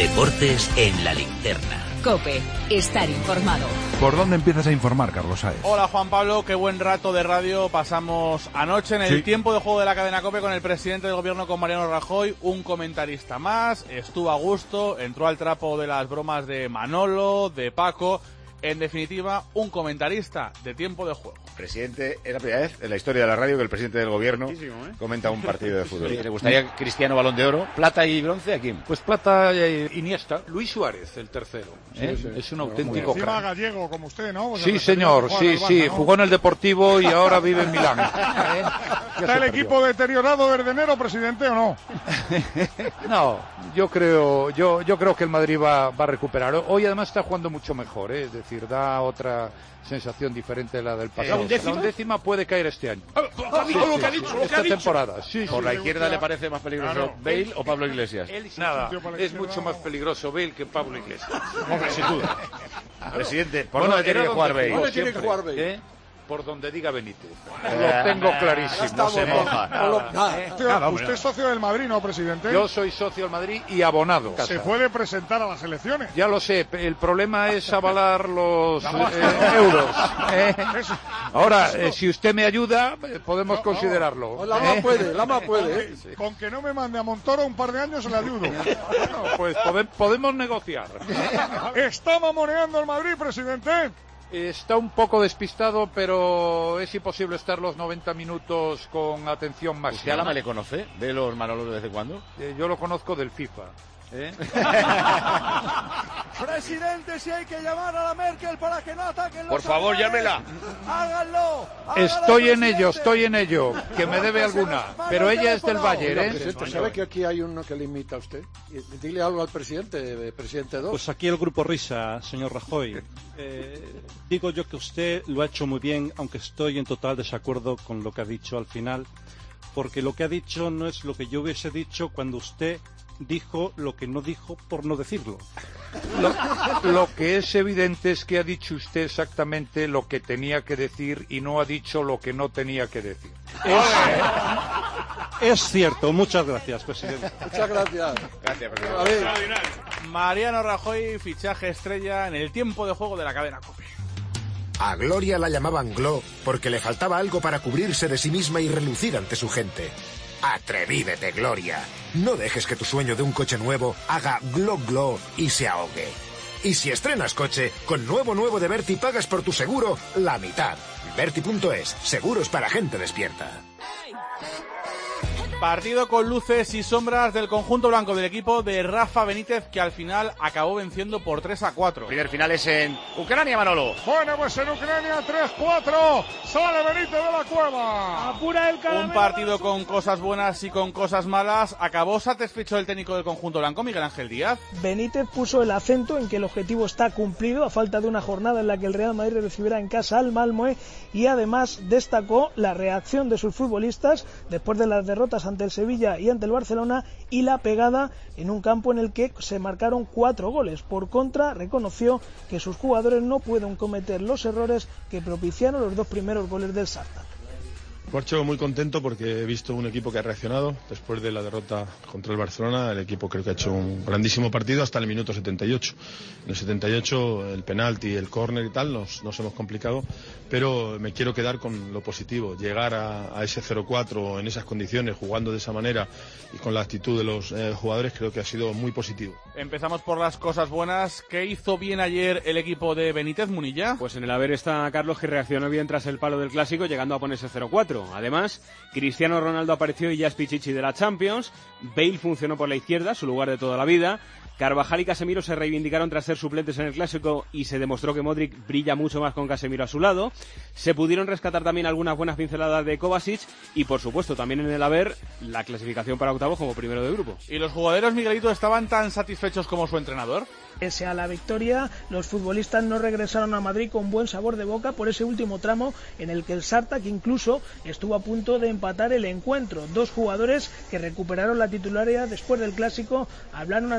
Deportes en la linterna. COPE, estar informado. ¿Por dónde empiezas a informar, Carlos Sáez? Hola Juan Pablo, qué buen rato de radio pasamos anoche en el tiempo de juego de la cadena COPE con el presidente del gobierno, con Mariano Rajoy, un comentarista más, estuvo a gusto, entró al trapo de las bromas de Manolo, de Paco, en definitiva, un comentarista de tiempo de juego. Presidente, es la primera vez en la historia de la radio que el presidente del gobierno comenta un partido de fútbol. ¿Le gustaría Cristiano Balón de Oro? ¿Plata y bronce a quién? Pues plata Iniesta. Luis Suárez, el tercero. Es un auténtico crack. Encima gallego como usted, ¿no? Sí, señor, sí. ¿no? Jugó en el Deportivo y ahora vive en Milán. ¿Está el equipo deteriorado desde enero, presidente, o no? No, yo creo que el Madrid va a recuperar. Hoy además está jugando mucho mejor, es decir, da otra sensación diferente de la del pasado. La undécima puede caer este año. Esta temporada. Sí, ¿Por la izquierda le parece más peligroso Bale o Pablo Iglesias? Nada, es mucho más peligroso Bale que Pablo Iglesias. Sin duda. Presidente, ¿por dónde tiene que jugar Bale? ¿Dónde tiene que jugar Bale? Por donde diga Benítez. Lo tengo clarísimo. No se moja. Usted es socio del Madrid, ¿no, presidente? Yo soy socio del Madrid y abonado. Se puede presentar a las elecciones. Ya lo sé, el problema es avalar los euros. Ahora, si usted me ayuda, podemos considerarlo. Lama puede. Con que no me mande a Montoro un par de años le ayudo. Bueno, pues podemos negociar. ¿Está mamoneando el Madrid, presidente? Está un poco despistado, pero es imposible estar los 90 minutos con atención máxima. ¿Usted a Lama le conoce? ¿Ve los Manolos de vez en cuando? Yo lo conozco del FIFA. Presidente, si hay que llamar a la Merkel para que no ataquen los Por favor, llámela. Háganlo. Estoy en ello, que me debe alguna, pero ella es del Bayern, Presidente, ¿sabe que aquí hay uno que le imita a usted? Dile algo al presidente, presidente 2. Pues aquí el grupo Risa, señor Rajoy. Digo yo que usted lo ha hecho muy bien, aunque estoy en total desacuerdo con lo que ha dicho al final, porque lo que ha dicho no es lo que yo hubiese dicho cuando usted dijo lo que no dijo por no decirlo. Lo que es evidente es que ha dicho usted exactamente lo que tenía que decir y no ha dicho lo que no tenía que decir. Es cierto, muchas gracias, presidente. Muchas gracias. Gracias, presidente. Mariano Rajoy, fichaje estrella en el tiempo de juego de la cadena COPE. A Gloria la llamaban Glo porque le faltaba algo para cubrirse de sí misma y relucir ante su gente. Atrevídete, Gloria. No dejes que tu sueño de un coche nuevo haga glo glo y se ahogue. Y si estrenas coche, con nuevo de Berti pagas por tu seguro la mitad. Berti.es, seguros para gente despierta. Partido con luces y sombras del conjunto blanco del equipo de Rafa Benítez, que al final acabó venciendo por 3-4. Primer final es en Ucrania, Manolo. Bueno, pues en Ucrania 3-4. Sale Benítez de la cueva. Apura el caramelo. Un partido con cosas buenas y con cosas malas. ¿Acabó satisfecho el técnico del conjunto blanco, Miguel Ángel Díaz? Benítez puso el acento en que el objetivo está cumplido a falta de una jornada en la que el Real Madrid recibirá en casa al Malmö, y además destacó la reacción de sus futbolistas después de las derrotas ante el Sevilla y ante el Barcelona y la pegada en un campo en el que se marcaron 4 goles. Por contra, reconoció que sus jugadores no pueden cometer los errores que propiciaron los 2 primeros goles del Sarta. Marcho muy contento porque he visto un equipo que ha reaccionado después de la derrota contra el Barcelona. El equipo creo que ha hecho un grandísimo partido hasta el minuto 78. En el 78 el penalti, el córner y tal nos hemos complicado, pero me quiero quedar con lo positivo. Llegar a ese 0-4 en esas condiciones, jugando de esa manera y con la actitud de los jugadores, creo que ha sido muy positivo. Empezamos por las cosas buenas. ¿Qué hizo bien ayer el equipo de Benítez, Munilla? Pues en el haber está Carlos, que reaccionó bien tras el palo del Clásico, llegando a ponerse 0-4. Además, Cristiano Ronaldo apareció y ya es Pichichi de la Champions. Bale funcionó por la izquierda, su lugar de toda la vida. Carvajal y Casemiro se reivindicaron tras ser suplentes en el Clásico y se demostró que Modric brilla mucho más con Casemiro a su lado. Se pudieron rescatar también algunas buenas pinceladas de Kovacic y, por supuesto, también en el haber, la clasificación para octavos como primero de grupo. ¿Y los jugadores, Miguelito, estaban tan satisfechos como su entrenador? Pese a la victoria, los futbolistas no regresaron a Madrid con buen sabor de boca por ese último tramo en el que el Sarta, que incluso estuvo a punto de empatar el encuentro. 2 jugadores que recuperaron la titularidad después del Clásico hablaron ante los medios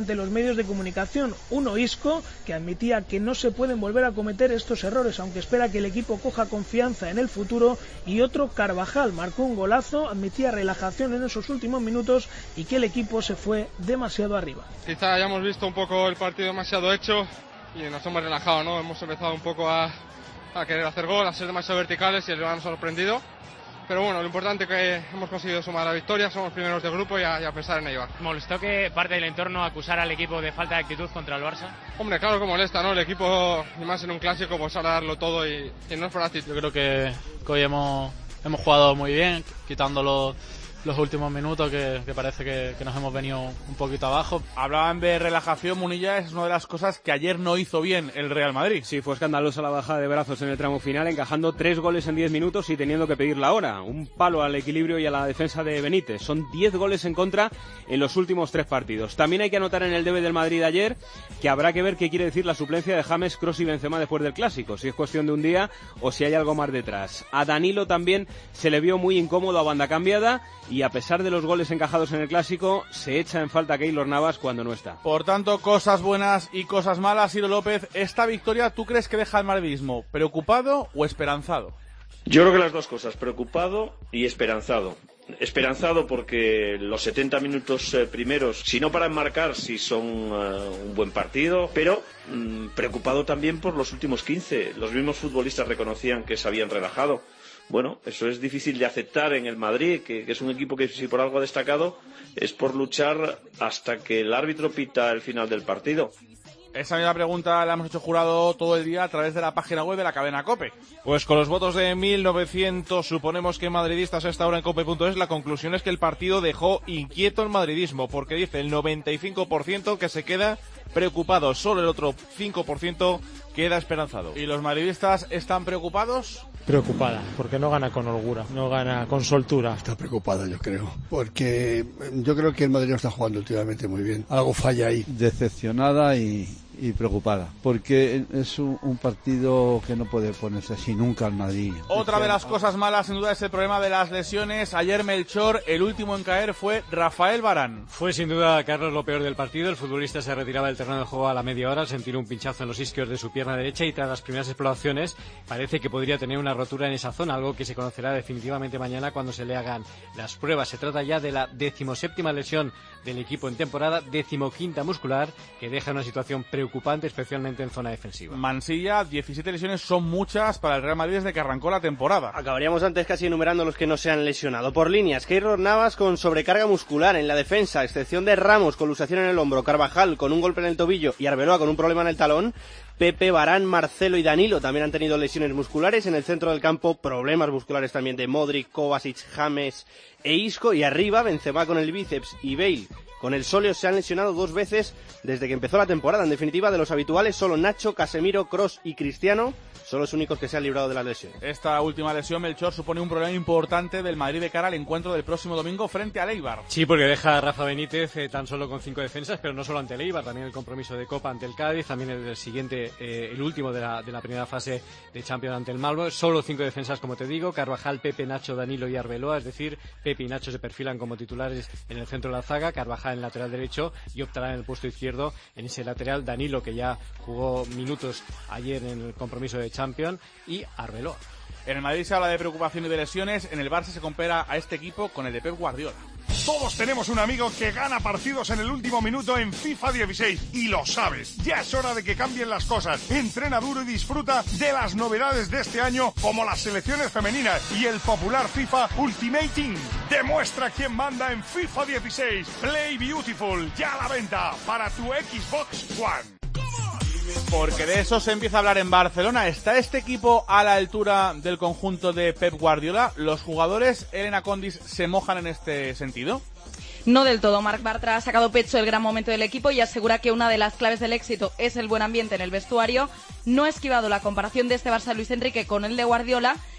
medios de comunicación. Uno, Isco, que admitía que no se pueden volver a cometer estos errores, aunque espera que el equipo coja confianza en el futuro, y otro, Carvajal, marcó un golazo, admitía relajación en esos últimos minutos y que el equipo se fue demasiado arriba. Quizá hayamos visto un poco el partido demasiado hecho y nos hemos relajado, ¿no? Hemos empezado un poco a querer hacer gol, a ser demasiado verticales y el rival nos ha sorprendido. Pero bueno, lo importante es que hemos conseguido sumar la victoria, somos primeros de grupo y a pensar en ello. ¿Molestó que parte del entorno acusara al equipo de falta de actitud contra el Barça? Hombre, claro que molesta, ¿no? El equipo, y más en un clásico, pues ahora darlo todo y no es por actitud. Yo creo que hoy hemos jugado muy bien, quitando los últimos minutos que parece que nos hemos venido un poquito abajo. Hablaban de relajación, Munilla, es una de las cosas que ayer no hizo bien el Real Madrid. Sí, fue escandalosa la bajada de brazos en el tramo final, encajando 3 goles en 10 minutos y teniendo que pedir la hora. Un palo al equilibrio y a la defensa de Benítez. Son 10 goles en contra en los últimos 3 partidos. También hay que anotar en el debe del Madrid de ayer que habrá que ver qué quiere decir la suplencia de James, Kroos y Benzema después del Clásico, si es cuestión de un día o si hay algo más detrás. A Danilo también se le vio muy incómodo a banda cambiada y a pesar de los goles encajados en el Clásico, se echa en falta a Keylor Navas cuando no está. Por tanto, cosas buenas y cosas malas. Ciro López, ¿esta victoria tú crees que deja al madridismo preocupado o esperanzado? Yo creo que las dos cosas, preocupado y esperanzado. Esperanzado porque los 70 minutos primeros, si no para enmarcar, sí son un buen partido, pero preocupado también por los últimos 15. Los mismos futbolistas reconocían que se habían relajado. Bueno, eso es difícil de aceptar en el Madrid, que es un equipo que si por algo ha destacado es por luchar hasta que el árbitro pita el final del partido. Esa misma pregunta la hemos hecho jurado todo el día a través de la página web de la cadena COPE. Pues con los votos de 1.900, suponemos que madridistas a esta hora en COPE.es, la conclusión es que el partido dejó inquieto el madridismo, porque dice el 95% que se queda preocupado, solo el otro 5% queda esperanzado. ¿Y los madridistas están preocupados? Preocupada, porque no gana con holgura, no gana con soltura. Está preocupada, yo creo, porque yo creo que el Madrid no está jugando últimamente muy bien. Algo falla ahí. Decepcionada y preocupada, porque es un partido que no puede ponerse así nunca al Madrid. Otra de las cosas malas, sin duda, es el problema de las lesiones. Ayer, Melchor, el último en caer fue Rafael Varane. Fue sin duda, Carlos, lo peor del partido. El futbolista se retiraba del terreno de juego a la media hora al sentir un pinchazo en los isquios de su pierna derecha y tras las primeras exploraciones parece que podría tener una rotura en esa zona, algo que se conocerá definitivamente mañana cuando se le hagan las pruebas. Se trata ya de la 17ª lesión del equipo en temporada, 15ª muscular, que deja una situación preocupante, especialmente en zona defensiva. Mansilla, 17 lesiones son muchas para el Real Madrid desde que arrancó la temporada. Acabaríamos antes casi enumerando los que no se han lesionado. Por líneas, Keylor Navas con sobrecarga muscular en la defensa, a excepción de Ramos con luxación en el hombro, Carvajal con un golpe en el tobillo y Arbeloa con un problema en el talón. Pepe, Varane, Marcelo y Danilo también han tenido lesiones musculares. En el centro del campo, problemas musculares también de Modric, Kovacic, James e Isco. Y arriba, Benzema con el bíceps y Bale con el sóleo se han lesionado 2 veces desde que empezó la temporada. En definitiva, de los habituales, solo Nacho, Casemiro, Kroos y Cristiano son los únicos que se han librado de la lesión. Esta última lesión, Melchor, supone un problema importante del Madrid de cara al encuentro del próximo domingo frente al Eibar. Sí, porque deja a Rafa Benítez tan solo con 5 defensas, pero no solo ante el Eibar, también el compromiso de Copa ante el Cádiz, también el siguiente, el último de la primera fase de Champions ante el Malmo. Solo 5 defensas, como te digo, Carvajal, Pepe, Nacho, Danilo y Arbeloa, es decir, Pepe y Nacho se perfilan como titulares en el centro de la zaga, Carvajal en el lateral derecho y optará en el puesto izquierdo en ese lateral Danilo, que ya jugó minutos ayer en el compromiso de Champions, y Arbeloa. En el Madrid se habla de preocupación y de lesiones. En el Barça se compara a este equipo con el de Pep Guardiola. Todos tenemos un amigo que gana partidos en el último minuto en FIFA 16 y lo sabes. Ya es hora de que cambien las cosas. Entrena duro y disfruta de las novedades de este año, como las selecciones femeninas y el popular FIFA Ultimate Team. Demuestra quién manda en FIFA 16. Play Beautiful, ya a la venta para tu Xbox One. Porque de eso se empieza a hablar en Barcelona. ¿Está este equipo a la altura del conjunto de Pep Guardiola? ¿Los jugadores, Elena Condis, se mojan en este sentido? No del todo. Marc Bartra ha sacado pecho el gran momento del equipo y asegura que una de las claves del éxito es el buen ambiente en el vestuario. No ha esquivado la comparación de este Barça Luis Enrique con el de Guardiola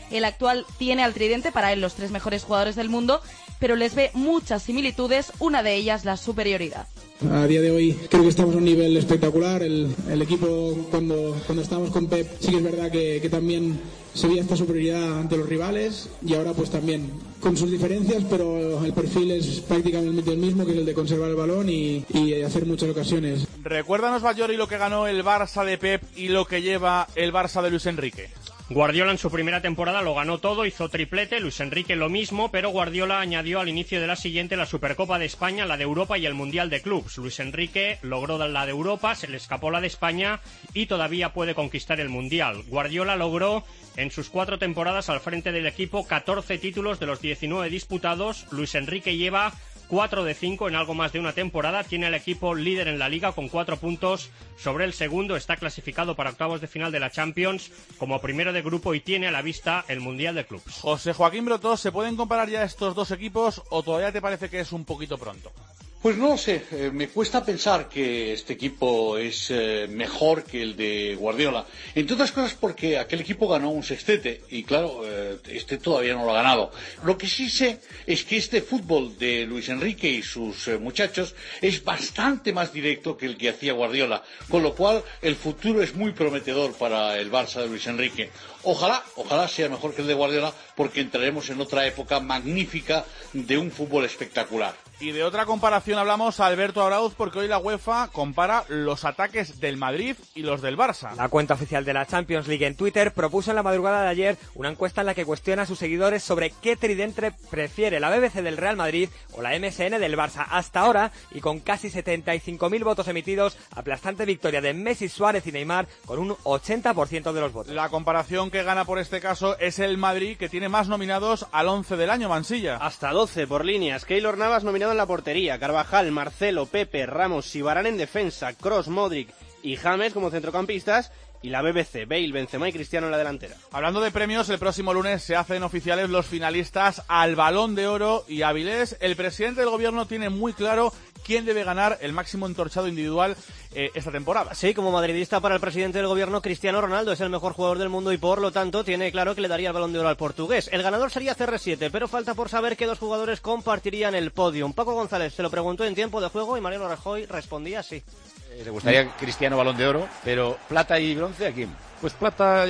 El actual tiene al tridente, para él los 3 mejores jugadores del mundo, pero les ve muchas similitudes, una de ellas la superioridad. A día de hoy creo que estamos a un nivel espectacular. El equipo, cuando estábamos con Pep, sí que es verdad que también se veía esta superioridad ante los rivales, y ahora pues también con sus diferencias, pero el perfil es prácticamente el mismo, que es el de conservar el balón y hacer muchas ocasiones. Recuérdanos, Bayori, lo que ganó el Barça de Pep y lo que lleva el Barça de Luis Enrique. Guardiola en su primera temporada lo ganó todo, hizo triplete, Luis Enrique lo mismo, pero Guardiola añadió al inicio de la siguiente la Supercopa de España, la de Europa y el Mundial de Clubs. Luis Enrique logró la de Europa, se le escapó la de España y todavía puede conquistar el Mundial. Guardiola logró en sus 4 temporadas al frente del equipo 14 títulos de los 19 disputados. Luis Enrique lleva 4 de 5 en algo más de una temporada, tiene al equipo líder en la Liga con 4 puntos sobre el segundo, está clasificado para octavos de final de la Champions como primero de grupo y tiene a la vista el Mundial de Clubs. José Joaquín Brotós, ¿se pueden comparar ya estos dos equipos o todavía te parece que es un poquito pronto? Pues no lo sé, me cuesta pensar que este equipo es mejor que el de Guardiola. Entre otras cosas porque aquel equipo ganó un sextete y claro, este todavía no lo ha ganado. Lo que sí sé es que este fútbol de Luis Enrique y sus muchachos es bastante más directo que el que hacía Guardiola, con lo cual el futuro es muy prometedor para el Barça de Luis Enrique. Ojalá sea mejor que el de Guardiola, porque entraremos en otra época magnífica de un fútbol espectacular. Y de otra comparación hablamos, Alberto Arauz, porque hoy la UEFA compara los ataques del Madrid y los del Barça. La cuenta oficial de la Champions League en Twitter propuso en la madrugada de ayer una encuesta en la que cuestiona a sus seguidores sobre qué tridente prefiere, la BBC del Real Madrid o la MSN del Barça. Hasta ahora, y con casi 75.000 votos emitidos, aplastante victoria de Messi, Suárez y Neymar con un 80% de los votos. La comparación que gana por este caso es el Madrid, que tiene más nominados al 11 del año, Mansilla. Hasta 12 por líneas. Keylor Navas nominado en la portería, Carvajal, Marcelo, Pepe, Ramos y Varane en defensa, Kroos, Modric y James como centrocampistas, y la BBC, Bale, Benzema y Cristiano en la delantera. Hablando de premios, el próximo lunes se hacen oficiales los finalistas al Balón de Oro y Avilés. El presidente del gobierno tiene muy claro quién debe ganar el máximo entorchado individual esta temporada. Sí, como madridista, para el presidente del gobierno, Cristiano Ronaldo es el mejor jugador del mundo y por lo tanto tiene claro que le daría el Balón de Oro al portugués. El ganador sería CR7, pero falta por saber qué 2 jugadores compartirían el podio. Paco González se lo preguntó en tiempo de juego y Mariano Rajoy respondía sí. Le gustaría Cristiano Balón de Oro, pero plata y bronce, ¿a quién? Pues plata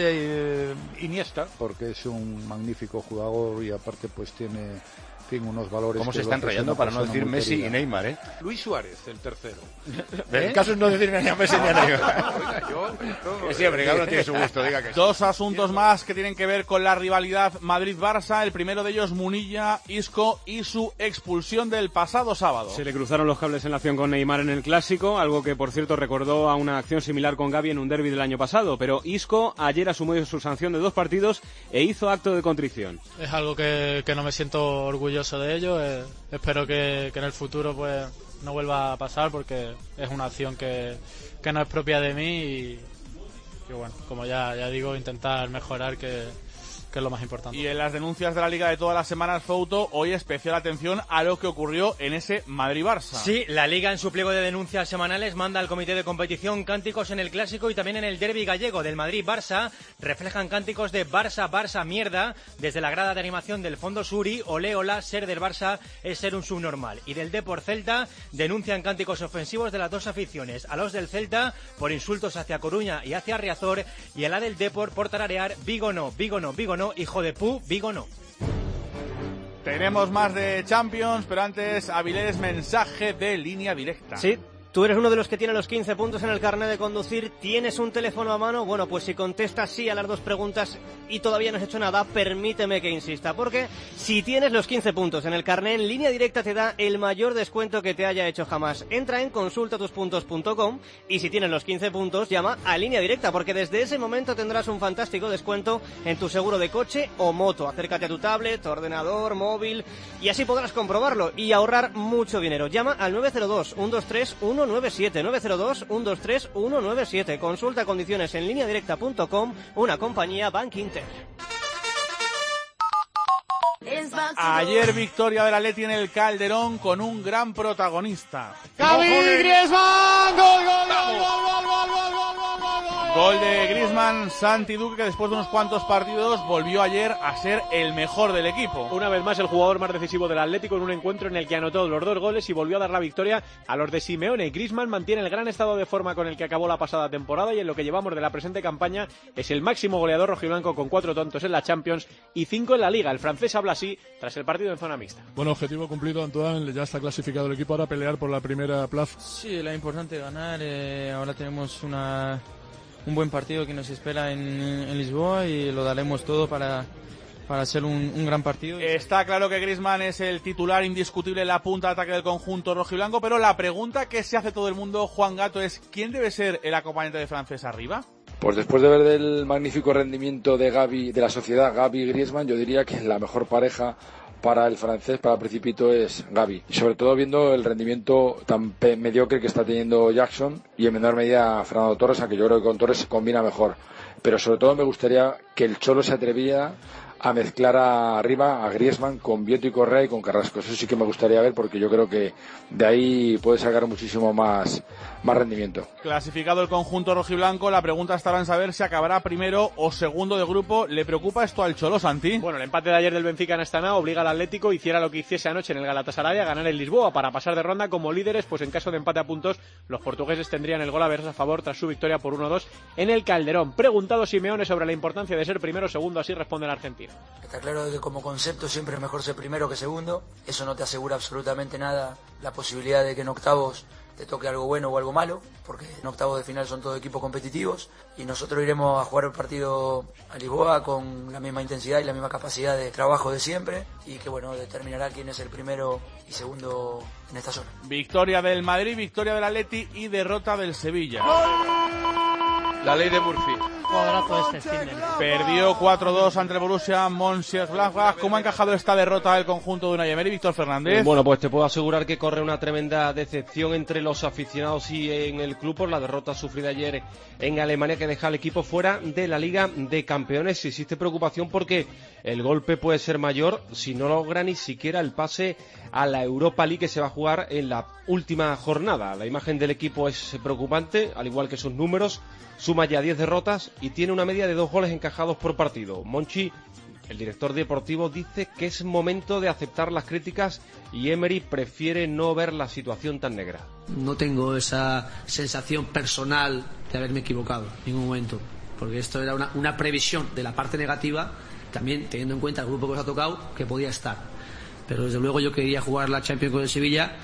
Iniesta, porque es un magnífico jugador y aparte pues tiene unos valores. ¿Cómo se están rayando para no decir Messi y Neymar, eh? Luis Suárez, el tercero. El caso es no decir ni a Messi ni a Neymar. Sí, hombre, cada uno tiene su gusto, diga que sí. 2 asuntos más que tienen que ver con la rivalidad Madrid-Barça. El primero de ellos, Munilla, Isco y su expulsión del pasado sábado. Se le cruzaron los cables en la acción con Neymar en el Clásico, algo que por cierto recordó a una acción similar con Gavi en un derbi del año pasado, pero Isco ayer asumió su sanción de 2 partidos e hizo acto de contrición. Es algo que no me siento orgulloso de ello. Espero que en el futuro pues no vuelva a pasar, porque es una acción que no es propia de mí y bueno, como ya digo, intentar mejorar, que es lo más importante. Y en las denuncias de la Liga de todas las semanas, Fouto, hoy especial atención a lo que ocurrió en ese Madrid-Barça. Sí, la Liga en su pliego de denuncias semanales manda al comité de competición cánticos en el Clásico y también en el derbi gallego del Madrid-Barça. Reflejan cánticos de Barça, Barça, mierda, desde la grada de animación del Fondo Suri, olé, olá, ser del Barça es ser un subnormal. Y del Depor Celta denuncian cánticos ofensivos de las dos aficiones, a los del Celta por insultos hacia Coruña y hacia Riazor, y a la del Depor por tararear Vigo no, Vigo no, Vigo no, hijo de pu, Vigo no. Tenemos más de Champions, pero antes, Avilés, mensaje de línea directa. Sí. ¿Tú eres uno de los que tiene los 15 puntos en el carnet de conducir? ¿Tienes un teléfono a mano? Bueno, pues si contestas sí a las 2 preguntas y todavía no has hecho nada, permíteme que insista, porque si tienes los 15 puntos en el carnet, en línea directa te da el mayor descuento que te haya hecho jamás. Entra en consultatuspuntos.com y si tienes los 15 puntos, llama a línea directa, porque desde ese momento tendrás un fantástico descuento en tu seguro de coche o moto. Acércate a tu tablet, ordenador, móvil y así podrás comprobarlo y ahorrar mucho dinero. Llama al 902-123-197, 902-123-197. Consulta condiciones en lineadirecta.com, una compañía Bank Inter. Ayer victoria del Atleti en el Calderón con un gran protagonista. ¡Xavi Griezmann! ¡Gol, gol, gol, gol, gol, gol, gol, gol, gol, gol! Gol de Griezmann, Santi Duque, que después de unos cuantos partidos volvió ayer a ser el mejor del equipo. Una vez más el jugador más decisivo del Atlético en un encuentro en el que anotó los 2 goles y volvió a dar la victoria a los de Simeone. Griezmann mantiene el gran estado de forma con el que acabó la pasada temporada y en lo que llevamos de la presente campaña es el máximo goleador rojiblanco con 4 tantos en la Champions y 5 en la Liga. El francés habla así tras el partido en zona mixta. Bueno, objetivo cumplido, Antoine, ya está clasificado el equipo ahora a pelear por la primera plaza. Sí, lo importante es ganar, ahora tenemos un buen partido que nos espera en Lisboa y lo daremos todo para hacer un gran partido. Está claro que Griezmann es el titular indiscutible en la punta de ataque del conjunto rojiblanco, pero la pregunta que se hace todo el mundo, Juan Gato, es ¿quién debe ser el acompañante de francés arriba? Pues después de ver el magnífico rendimiento de Gavi, de la sociedad Gavi y Griezmann, yo diría que la mejor pareja para el francés, para el Principito, es Gavi. Y sobre todo viendo el rendimiento tan mediocre que está teniendo Jackson y en menor medida Fernando Torres, aunque yo creo que con Torres se combina mejor. Pero sobre todo me gustaría que el Cholo se atreviera a mezclar arriba a Griezmann con Vieto y Correa y con Carrasco. Eso sí que me gustaría ver porque yo creo que de ahí puede sacar muchísimo más rendimiento. Clasificado el conjunto rojiblanco, la pregunta estará en saber si acabará primero o segundo de grupo. ¿Le preocupa esto al Cholo, Santi? Bueno, el empate de ayer del Benfica en Astana obliga al Atlético, hiciera lo que hiciese anoche en el Galatasaray, a ganar en Lisboa para pasar de ronda como líderes, pues en caso de empate a puntos los portugueses tendrían el gol a verse a favor tras su victoria por 1-2 en el Calderón. Preguntado Simeone sobre la importancia de ser primero o segundo, así responde el argentino. Está claro que como concepto siempre es mejor ser primero que segundo. Eso no te asegura absolutamente nada la posibilidad de que en octavos te toque algo bueno o algo malo, porque en octavos de final son todos equipos competitivos y nosotros iremos a jugar el partido a Lisboa con la misma intensidad y la misma capacidad de trabajo de siempre y que bueno, determinará quién es el primero y segundo en esta zona. Victoria del Madrid, victoria del Atleti y derrota del Sevilla. La ley de Murphy. Perdió 4-2 ante el Borussia Mönchengladbach. ¿Cómo ha encajado esta derrota del conjunto de Unai Emery, Víctor Fernández? Bueno, pues te puedo asegurar que corre una tremenda decepción entre los aficionados y en el club por la derrota sufrida ayer en Alemania, que deja al equipo fuera de la Liga de Campeones. Existe preocupación porque el golpe puede ser mayor si no logra ni siquiera el pase a la Europa League, que se va a jugar en la última jornada. La imagen del equipo es preocupante, al igual que sus números. Suma ya 10 derrotas y tiene una media de 2 goles encajados por partido. Monchi, el director deportivo, dice que es momento de aceptar las críticas y Emery prefiere no ver la situación tan negra. No tengo esa sensación personal de haberme equivocado en ningún momento, porque esto era una previsión de la parte negativa, también teniendo en cuenta el grupo que os ha tocado, que podía estar. Pero desde luego yo quería jugar la Champions con el Sevilla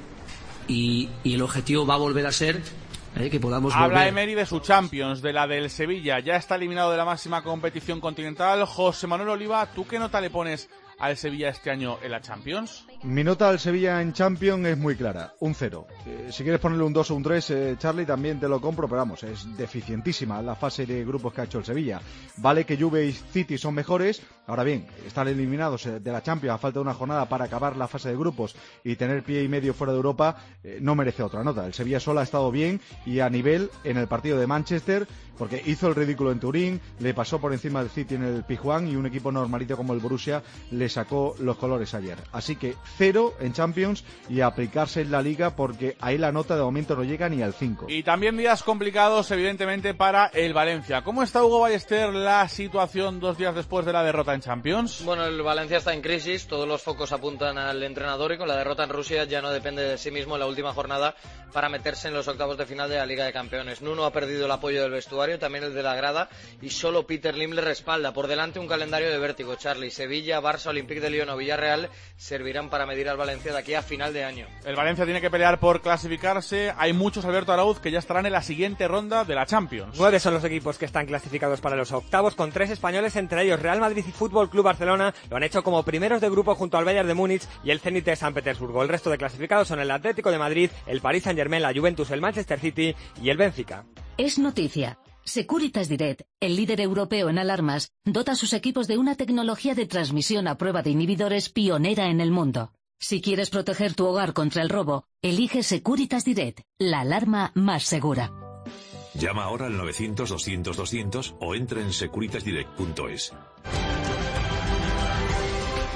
y el objetivo va a volver a ser que podamos Habla volver. Emery de su Champions, de la del Sevilla. Ya está eliminado de la máxima competición continental. José Manuel Oliva, ¿tú qué nota le pones al Sevilla este año en la Champions? Mi nota al Sevilla en Champions es muy clara, un 0. Si quieres ponerle un 2 o un 3, Charlie, también te lo compro, pero vamos, es deficientísima la fase de grupos que ha hecho el Sevilla. Vale que Juve y City son mejores, ahora bien, están eliminados de la Champions a falta de una jornada para acabar la fase de grupos y tener pie y medio fuera de Europa, no merece otra nota. El Sevilla solo ha estado bien y a nivel en el partido de Manchester, porque hizo el ridículo en Turín, le pasó por encima del City en el Pizjuán y un equipo normalito como el Borussia le sacó los colores ayer. Así que 0 en Champions y a aplicarse en la Liga, porque ahí la nota de momento no llega ni al 5. Y también días complicados evidentemente para el Valencia. ¿Cómo está Hugo Ballester la situación 2 días después de la derrota en Champions? Bueno, el Valencia está en crisis, todos los focos apuntan al entrenador y con la derrota en Rusia ya no depende de sí mismo en la última jornada para meterse en los octavos de final de la Liga de Campeones. Nuno ha perdido el apoyo del vestuario, también el de la grada, y solo Peter Lim le respalda. Por delante un calendario de vértigo. Charlie, Sevilla, Barça, Olympique de Lyon o Villarreal servirán para medir al Valencia de aquí a final de año. El Valencia tiene que pelear por clasificarse. Hay muchos, Alberto Arauz, que ya estarán en la siguiente ronda de la Champions. 9 son los equipos que están clasificados para los octavos, con 3 españoles, entre ellos Real Madrid y Fútbol Club Barcelona. Lo han hecho como primeros de grupo junto al Bayern de Múnich y el Zenit de San Petersburgo. El resto de clasificados son el Atlético de Madrid, el Paris Saint-Germain, la Juventus, el Manchester City y el Benfica. Es noticia. Securitas Direct, el líder europeo en alarmas, dota a sus equipos de una tecnología de transmisión a prueba de inhibidores pionera en el mundo. Si quieres proteger tu hogar contra el robo, elige Securitas Direct, la alarma más segura. Llama ahora al 900-200-200 o entra en securitasdirect.es.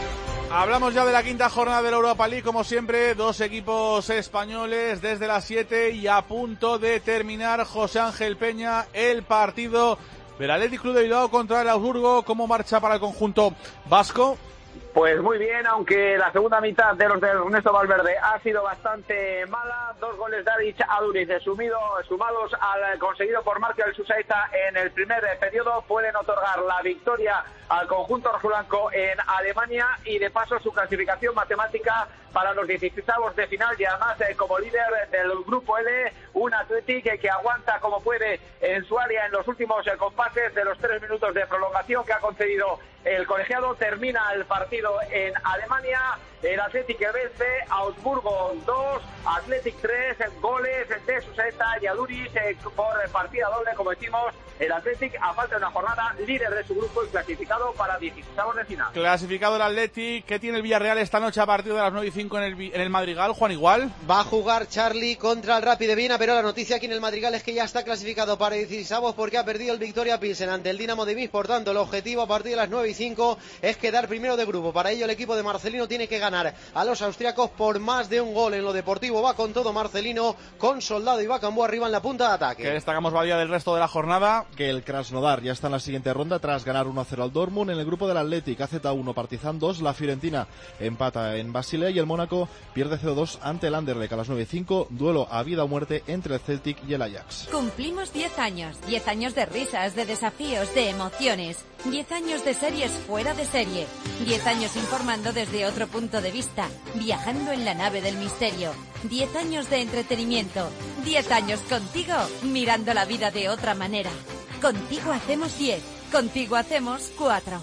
Hablamos ya de la quinta jornada de la Europa League, como siempre, dos equipos españoles desde las 7 y a punto de terminar, José Ángel Peña, el partido del Athletic Club de Bilbao contra el Augsburgo. ¿Cómo marcha para el conjunto vasco? Pues muy bien, aunque la segunda mitad de los de Ernesto Valverde ha sido bastante mala. 2 goles de Adic a Duriz sumados al conseguido por Markel Susaita en el primer periodo pueden otorgar la victoria al conjunto rojiblanco en Alemania y de paso su clasificación matemática para los 16avos de final y además como líder del grupo L, un Athletic que aguanta como puede en su área en los últimos compases de los 3 minutos de prolongación que ha concedido el colegiado. Termina el partido en Alemania, el Athletic vence, Augsburgo 2, Athletic 3, goles de Susaeta y Aduriz por partida doble, como decimos, el Athletic a falta de una jornada, líder de su grupo y clasificado para 16avos de final. Clasificado el Athletic. ¿Qué tiene el Villarreal esta noche a partir de las 9:05 en el Madrigal? Juan, igual. Va a jugar Charlie contra el Rapid de Viena, pero la noticia aquí en el Madrigal es que ya está clasificado para 16avos porque ha perdido el Victoria Pilsen ante el Dinamo de Minsk. Por tanto, el objetivo a partir de las 9:05 es quedar primero de grupo. Para ello el equipo de Marcelino tiene que ganar a los austriacos por más de un gol. En lo deportivo va con todo Marcelino, con Soldado y Bakambu arriba en la punta de ataque. ¿Qué destacamos, Badía, del resto de la jornada? Que el Krasnodar ya está en la siguiente ronda tras ganar 1-0 al Dortmund. En el grupo del Athletic, AZ 1, Partizan 2, la Fiorentina empata en Basilea y el Mónaco pierde 0-2 ante el Anderlecht. A las 9:05, duelo a vida o muerte entre el Celtic y el Ajax. Cumplimos 10 años, 10 años de risas, de desafíos, de emociones, 10 años de series fuera de serie, 10 años informando desde otro punto de vista, viajando en la nave del misterio, 10 años de entretenimiento, 10 años contigo, mirando la vida de otra manera. Contigo hacemos 10, contigo hacemos 4.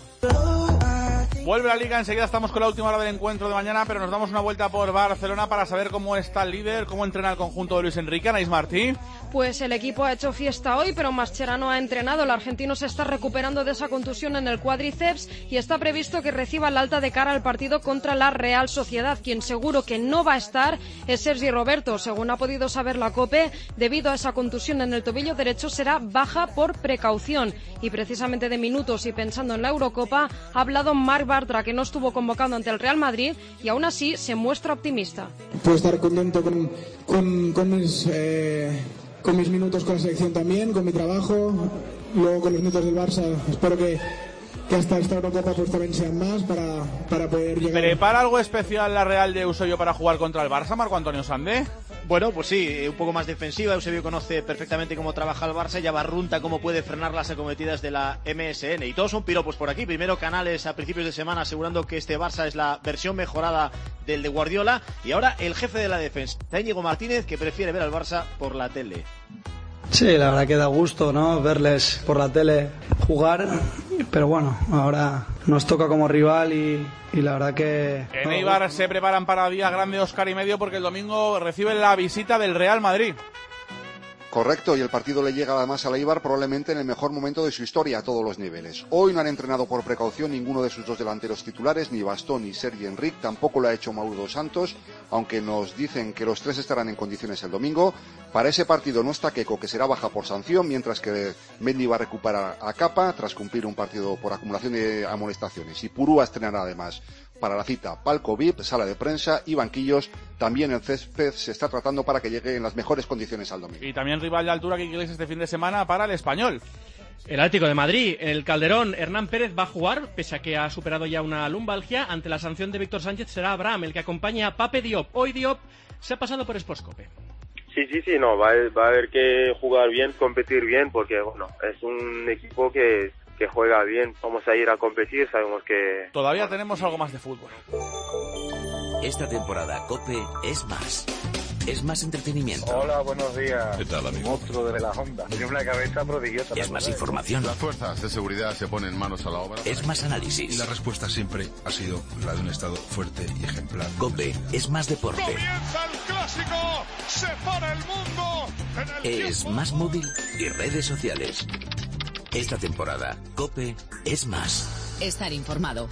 Vuelve la Liga, enseguida estamos con la última hora del encuentro de mañana, pero nos damos una vuelta por Barcelona para saber cómo está el líder, cómo entrena el conjunto de Luis Enrique. Anaís Martí. Pues el equipo ha hecho fiesta hoy, pero Mascherano ha entrenado. El argentino se está recuperando de esa contusión en el cuádriceps y está previsto que reciba el alta de cara al partido contra la Real Sociedad. Quien seguro que no va a estar es Sergi Roberto. Según ha podido saber la COPE, debido a esa contusión en el tobillo derecho será baja por precaución. Y precisamente de minutos y pensando en la Eurocopa, ha hablado Marc Bartra, que no estuvo convocado ante el Real Madrid y aún así se muestra optimista. Puedo estar contento con mis minutos con la selección también, con mi trabajo, luego con los minutos del Barça. Espero que hasta esta Eurocopa pues también sean más para poder llegar. ¿Prepara algo especial la Real de Eusebio para jugar contra el Barça, Marco Antonio Sande? Bueno, pues sí, un poco más defensiva. Eusebio conoce perfectamente cómo trabaja el Barça, ya barrunta cómo puede frenar las acometidas de la MSN. Y todos son piropos por aquí. Primero Canales a principios de semana asegurando que este Barça es la versión mejorada del de Guardiola. Y ahora el jefe de la defensa, Íñigo Martínez, que prefiere ver al Barça por la tele. Sí, la verdad que da gusto, ¿no?, verles por la tele jugar, pero bueno, ahora nos toca como rival y la verdad que... En Eibar se preparan para día grande Óscar y medio porque el domingo reciben la visita del Real Madrid. Correcto, y el partido le llega además al Eibar probablemente en el mejor momento de su historia a todos los niveles. Hoy no han entrenado por precaución ninguno de sus dos delanteros titulares, ni Bastón ni Sergi Enric, tampoco lo ha hecho Mauro dos Santos, aunque nos dicen que los tres estarán en condiciones el domingo. Para ese partido no está Keco, que será baja por sanción, mientras que Mendy va a recuperar a Capa tras cumplir un partido por acumulación de amonestaciones. Y Purúa estrenará además para la cita palco VIP, sala de prensa y banquillos. También el césped se está tratando para que llegue en las mejores condiciones al domingo. Y también rival de altura que Iglesias este fin de semana para el Español. El Atlético de Madrid, en el Calderón, Hernán Pérez va a jugar, pese a que ha superado ya una lumbalgia. Ante la sanción de Víctor Sánchez será Abraham el que acompaña a Pape Diop. Hoy Diop se ha pasado por Sportscope. Sí, no, va a haber que jugar bien, competir bien, porque bueno, es un equipo que juega bien. Vamos a ir a competir, sabemos que... Todavía tenemos algo más de fútbol. Esta temporada COPE es más. Es más entretenimiento. Hola, buenos días. ¿Qué tal, amigo? Monstruo de la Honda. Tiene una cabeza prodigiosa. Es más información. Las fuerzas de seguridad se ponen manos a la obra. Es más análisis. Y la respuesta siempre ha sido la de un Estado fuerte y ejemplar. COPE es más deporte. ¡Comienza el clásico! ¡Se para el mundo! Es más móvil y redes sociales. Esta temporada, COPE es más. Estar informado.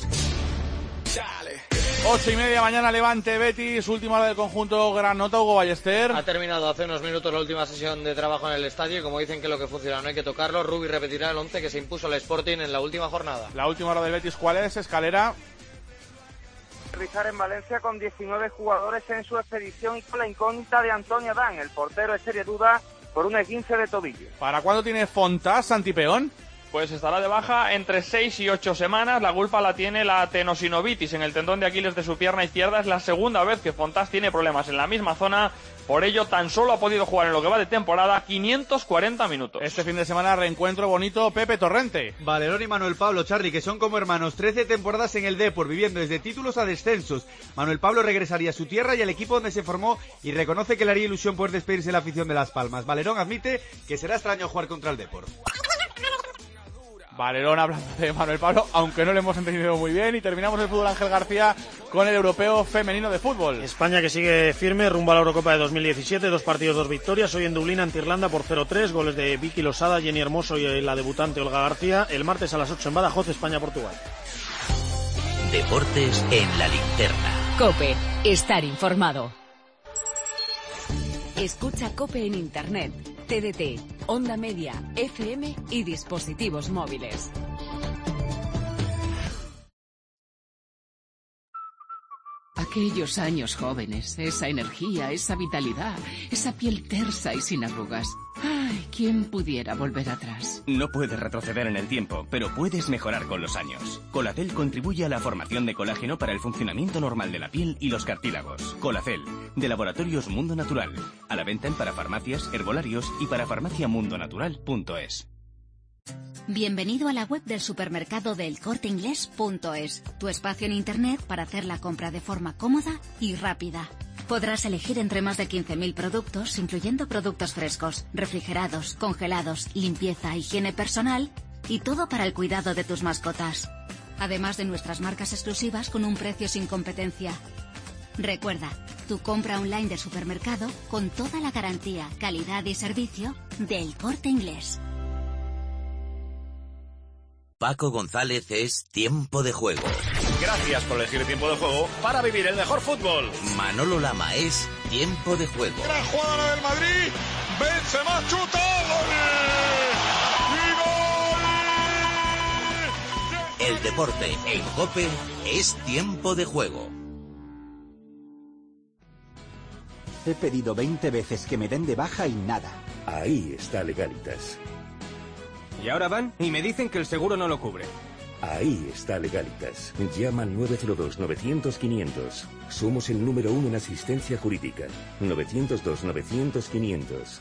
8:30 mañana, Levante Betis, última hora del conjunto Granota. Hugo Ballester. Ha terminado hace unos minutos la última sesión de trabajo en el estadio y como dicen que lo que funciona no hay que tocarlo, Rubi repetirá el 11 que se impuso al Sporting en la última jornada. La última hora del Betis, ¿cuál es? Escalera. Aterrizar en Valencia con 19 jugadores en su expedición y con la incógnita de Antonio Adán, el portero es seria duda por un esguince de tobillo. ¿Para cuándo tiene Fontás, Santipeón? Pues estará de baja entre 6 y 8 semanas. La culpa la tiene la tenosinovitis en el tendón de Aquiles de su pierna izquierda. Es la segunda vez que Fontás tiene problemas en la misma zona. Por ello, tan solo ha podido jugar en lo que va de temporada 540 minutos. Este fin de semana reencuentro bonito Pepe Torrente. Valerón y Manuel Pablo, Charly, que son como hermanos, 13 temporadas en el Depor, viviendo desde títulos a descensos. Manuel Pablo regresaría a su tierra y al equipo donde se formó y reconoce que le haría ilusión poder despedirse de la afición de Las Palmas. Valerón admite que será extraño jugar contra el Depor. Valerón hablando de Manuel Pablo, aunque no lo hemos entendido muy bien. Y terminamos el fútbol, Ángel García, con el europeo femenino de fútbol. España que sigue firme rumbo a la Eurocopa de 2017, 2 partidos, 2 victorias. Hoy en Dublín ante Irlanda por 0-3, goles de Vicky Losada, Jenny Hermoso y la debutante Olga García. El martes a las 8 en Badajoz, España-Portugal. Deportes en la linterna. COPE, estar informado. Escucha COPE en Internet, TDT, Onda Media, FM y dispositivos móviles. Aquellos años jóvenes, esa energía, esa vitalidad, esa piel tersa y sin arrugas. Ay, ¿quién pudiera volver atrás? No puedes retroceder en el tiempo, pero puedes mejorar con los años. Colacel contribuye a la formación de colágeno para el funcionamiento normal de la piel y los cartílagos. Colacel, de Laboratorios Mundo Natural. A la venta en parafarmacias, herbolarios y parafarmaciamundonatural.es. Bienvenido a la web del supermercado del Corteinglés.es, tu espacio en Internet para hacer la compra de forma cómoda y rápida. Podrás elegir entre más de 15.000 productos, incluyendo productos frescos, refrigerados, congelados, limpieza, higiene personal y todo para el cuidado de tus mascotas. Además de nuestras marcas exclusivas con un precio sin competencia. Recuerda, tu compra online del supermercado con toda la garantía, calidad y servicio del Corte Inglés. Paco González es Tiempo de Juego. Gracias por elegir Tiempo de Juego para vivir el mejor fútbol. Manolo Lama es Tiempo de Juego. Gran jugada del Madrid. Benzema chuta. ¡Gol! El deporte en COPE es Tiempo de Juego. He pedido 20 veces que me den de baja y nada. Ahí está Legalitas. Y ahora van y me dicen que el seguro no lo cubre. Ahí está Legalitas. Llama al 902-900-500. Somos el número 1 en asistencia jurídica. 902-900-500.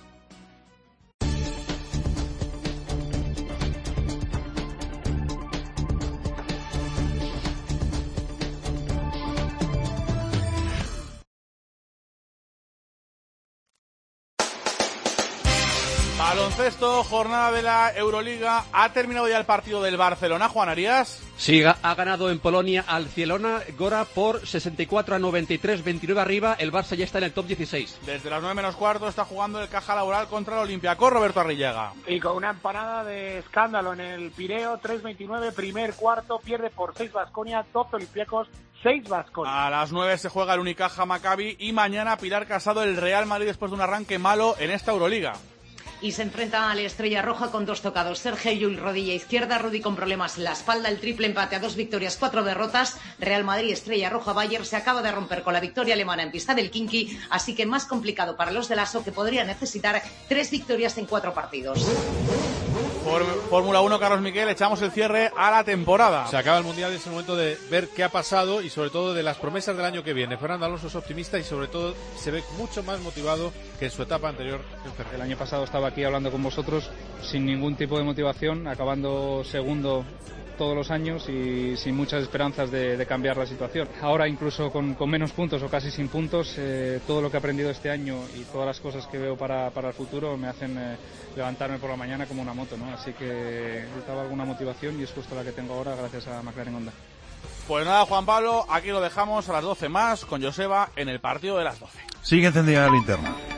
Baloncesto, jornada de la Euroliga. ¿Ha terminado ya el partido del Barcelona, Juan Arias? Sí, ha ganado en Polonia al Zielona Gora por 64-93, 29 arriba. El Barça ya está en el top 16. Desde las 9 menos cuarto está jugando el Caja Laboral contra el Olympiacos, Roberto Arrillaga. Y con una empanada de escándalo en el Pireo, 3-29, primer cuarto, pierde por 6 Baskonia, 12 Olympiacos, 6 Baskonia. A las 9 se juega el Unicaja Maccabi y mañana Pilar Casado, el Real Madrid, después de un arranque malo en esta Euroliga. Y se enfrenta a la Estrella Roja con 2 tocados. Sergio Llull, rodilla izquierda, Rudy con problemas en la espalda, el triple empate a 2 victorias, 4 derrotas. Real Madrid, Estrella Roja, Bayern se acaba de romper con la victoria alemana en pista del Kinky, así que más complicado para los de Lasso, que podría necesitar 3 victorias en 4 partidos. Por Fórmula 1, Carlos Miquel, echamos el cierre a la temporada. Se acaba el Mundial, es el momento de ver qué ha pasado y sobre todo de las promesas del año que viene. Fernando Alonso es optimista y sobre todo se ve mucho más motivado que en su etapa anterior en Ferrari. El año pasado estaba aquí hablando con vosotros sin ningún tipo de motivación, acabando segundo todos los años y sin muchas esperanzas de cambiar la situación. Ahora incluso con menos puntos o casi sin puntos, todo lo que he aprendido este año y todas las cosas que veo para el futuro me hacen levantarme por la mañana como una moto, ¿no? Así que necesitaba alguna motivación y es justo la que tengo ahora gracias a McLaren Honda. Pues nada, Juan Pablo, aquí lo dejamos a las 12 más con Joseba en el partido de las 12. Sigue encendida la linterna.